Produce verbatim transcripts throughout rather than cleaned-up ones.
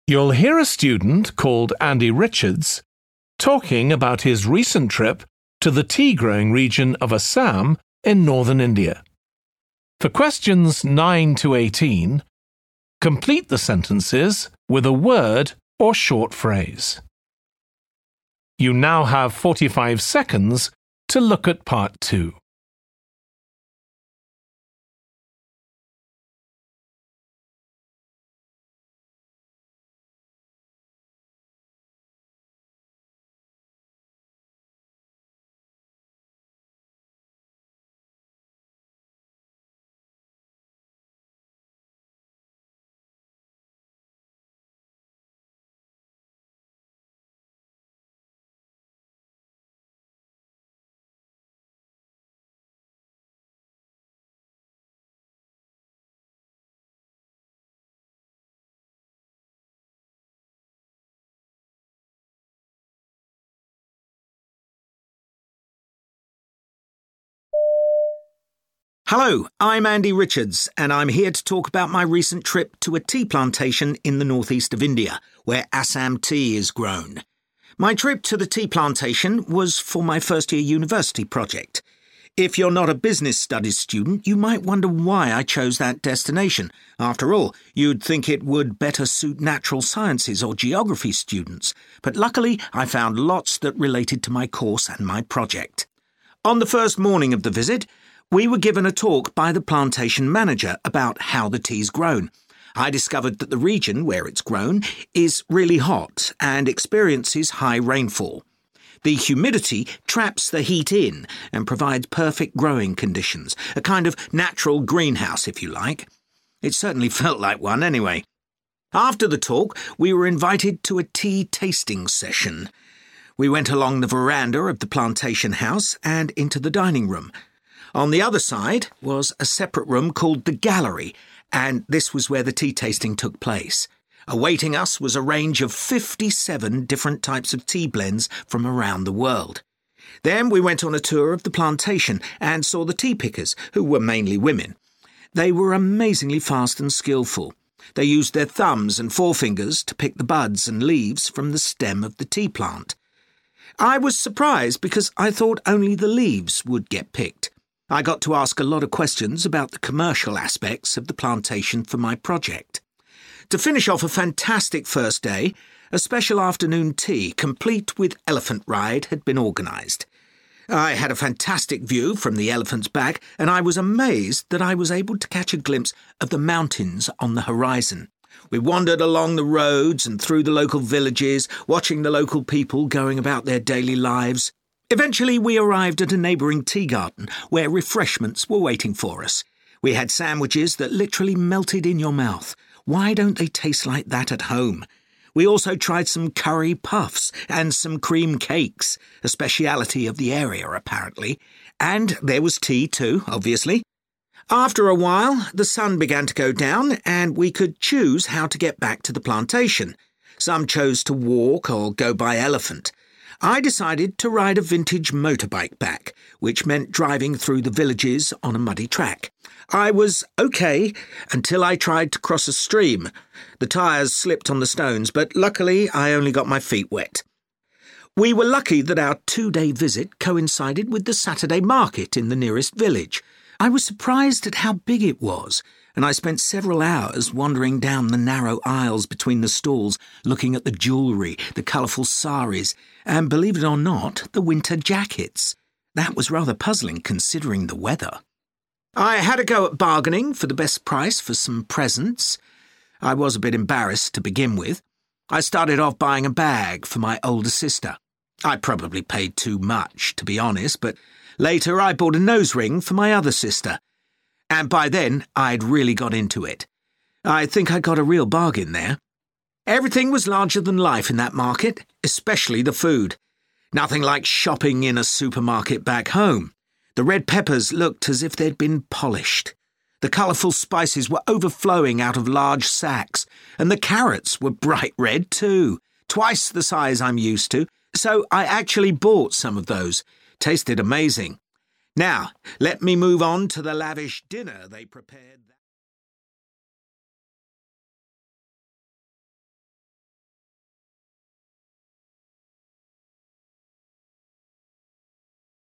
You'll hear a student called Andy Richards talking about his recent trip to the tea-growing region of Assam in northern India. For questions nine to eighteen, complete the sentences with a word or short phrase. You now have forty-five seconds to look at part two. Hello, I'm Andy Richards, and I'm here to talk about my recent trip to a tea plantation in the northeast of India, where Assam tea is grown. My trip to the tea plantation was for my first-year university project. If you're not a business studies student, you might wonder why I chose that destination. After all, you'd think it would better suit natural sciences or geography students, but luckily I found lots that related to my course and my project. On the first morning of the visit, we were given a talk by the plantation manager about how the tea's grown. I discovered that the region where it's grown is really hot and experiences high rainfall. The humidity traps the heat in and provides perfect growing conditions, a kind of natural greenhouse, if you like. It certainly felt like one anyway. After the talk, we were invited to a tea tasting session. We went along the veranda of the plantation house and into the dining room. On the other side was a separate room called the gallery, and this was where the tea tasting took place. Awaiting us was a range of fifty-seven different types of tea blends from around the world. Then we went on a tour of the plantation and saw the tea pickers, who were mainly women. They were amazingly fast and skillful. They used their thumbs and forefingers to pick the buds and leaves from the stem of the tea plant. I was surprised because I thought only the leaves would get picked. I got to ask a lot of questions about the commercial aspects of the plantation for my project. To finish off a fantastic first day, a special afternoon tea, complete with elephant ride, had been organised. I had a fantastic view from the elephant's back, and I was amazed that I was able to catch a glimpse of the mountains on the horizon. We wandered along the roads and through the local villages, watching the local people going about their daily lives. Eventually, we arrived at a neighbouring tea garden where refreshments were waiting for us. We had sandwiches that literally melted in your mouth. Why don't they taste like that at home? We also tried some curry puffs and some cream cakes, a speciality of the area apparently. And there was tea too, obviously. After a while, the sun began to go down and we could choose how to get back to the plantation. Some chose to walk or go by elephant. I decided to ride a vintage motorbike back, which meant driving through the villages on a muddy track. I was okay until I tried to cross a stream. The tyres slipped on the stones, but luckily I only got my feet wet. We were lucky that our two-day visit coincided with the Saturday market in the nearest village. I was surprised at how big it was, and I spent several hours wandering down the narrow aisles between the stalls, looking at the jewellery, the colourful saris, and, believe it or not, the winter jackets. That was rather puzzling considering the weather. I had a go at bargaining for the best price for some presents. I was a bit embarrassed to begin with. I started off buying a bag for my older sister. I probably paid too much, to be honest, but later I bought a nose ring for my other sister. And by then, I'd really got into it. I think I got a real bargain there. Everything was larger than life in that market, especially the food. Nothing like shopping in a supermarket back home. The red peppers looked as if they'd been polished. The colourful spices were overflowing out of large sacks, and the carrots were bright red too, twice the size I'm used to, so I actually bought some of those. Tasted amazing. Now, let me move on to the lavish dinner they prepared.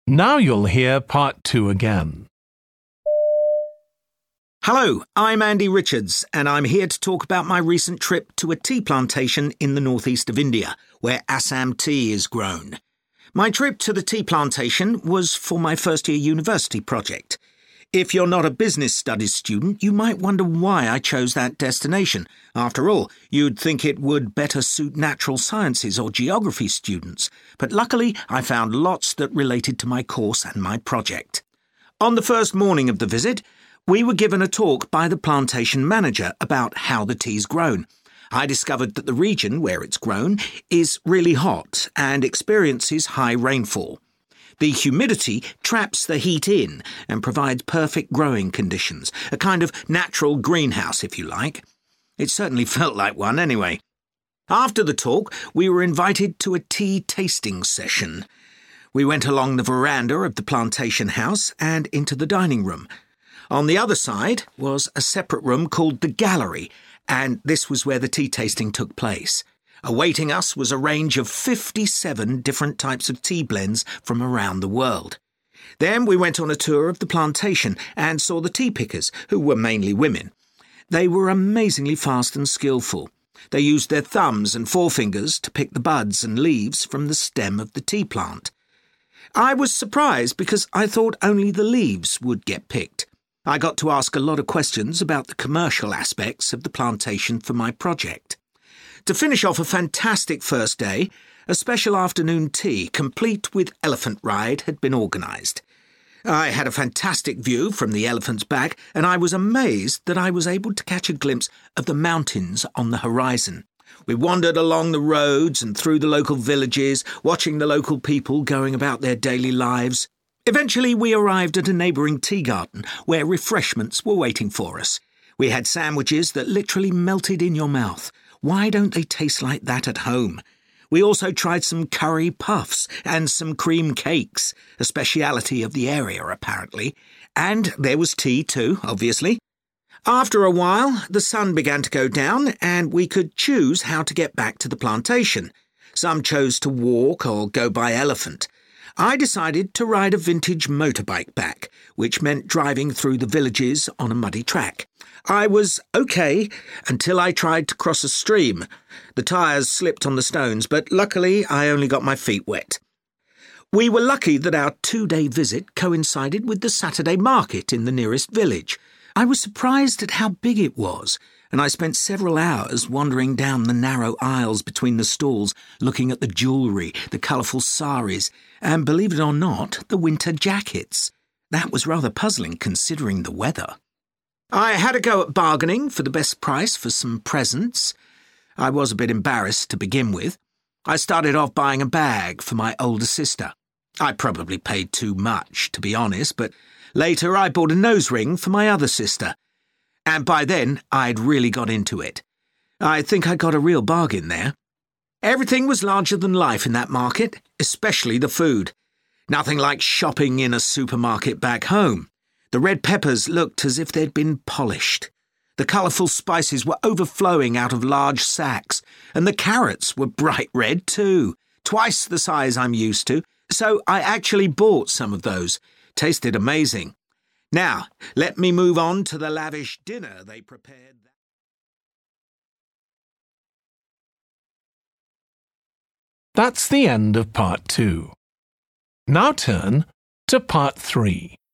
Now you'll hear part two again. Hello, I'm Andy Richards, and I'm here to talk about my recent trip to a tea plantation in the northeast of India, where Assam tea is grown. My trip to the tea plantation was for my first-year university project. If you're not a business studies student, you might wonder why I chose that destination. After all, you'd think it would better suit natural sciences or geography students. But luckily, I found lots that related to my course and my project. On the first morning of the visit, we were given a talk by the plantation manager about how the tea's grown. I discovered that the region where it's grown is really hot and experiences high rainfall. The humidity traps the heat in and provides perfect growing conditions, a kind of natural greenhouse, if you like. It certainly felt like one anyway. After the talk, we were invited to a tea tasting session. We went along the veranda of the plantation house and into the dining room. On the other side was a separate room called the gallery, and this was where the tea tasting took place. Awaiting us was a range of fifty-seven different types of tea blends from around the world. Then we went on a tour of the plantation and saw the tea pickers, who were mainly women. They were amazingly fast and skillful. They used their thumbs and forefingers to pick the buds and leaves from the stem of the tea plant. I was surprised because I thought only the leaves would get picked. I got to ask a lot of questions about the commercial aspects of the plantation for my project. To finish off a fantastic first day, a special afternoon tea, complete with elephant ride, had been organised. I had a fantastic view from the elephant's back, and I was amazed that I was able to catch a glimpse of the mountains on the horizon. We wandered along the roads and through the local villages, watching the local people going about their daily lives. Eventually, we arrived at a neighbouring tea garden where refreshments were waiting for us. We had sandwiches that literally melted in your mouth. Why don't they taste like that at home? We also tried some curry puffs and some cream cakes, a speciality of the area apparently. And there was tea too, obviously. After a while, the sun began to go down and we could choose how to get back to the plantation. Some chose to walk or go by elephant. I decided to ride a vintage motorbike back, which meant driving through the villages on a muddy track. I was okay until I tried to cross a stream. The tyres slipped on the stones, but luckily I only got my feet wet. We were lucky that our two-day visit coincided with the Saturday market in the nearest village. I was surprised at how big it was, and I spent several hours wandering down the narrow aisles between the stalls, looking at the jewellery, the colourful saris, and, believe it or not, the winter jackets. That was rather puzzling considering the weather. I had a go at bargaining for the best price for some presents. I was a bit embarrassed to begin with. I started off buying a bag for my older sister. I probably paid too much, to be honest, but later I bought a nose ring for my other sister. And by then, I'd really got into it. I think I got a real bargain there. Everything was larger than life in that market, especially the food. Nothing like shopping in a supermarket back home. The red peppers looked as if they'd been polished. The colourful spices were overflowing out of large sacks, and the carrots were bright red too, twice the size I'm used to, so I actually bought some of those. Tasted amazing. Now, let me move on to the lavish dinner they prepared. That's the end of part two. Now turn to part three.